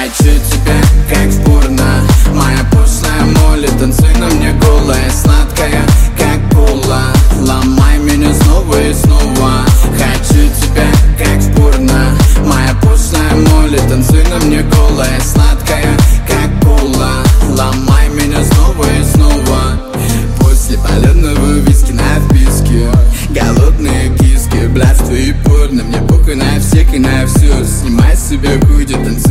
Хочу тебя, как в порно. Моя пошлая молли, танцуй на мне голая, сладкая, как кола. Ломай меня снова и снова. Хочу тебя, как в порно. Моя пошлая молли, танцуй на мне голая, сладкая, как кола. Ломай меня снова и снова. После паленого виски на вписке, голодные киски, блядство и порно. Мне похуй на всех и на все. Снимай себе худи, танцуй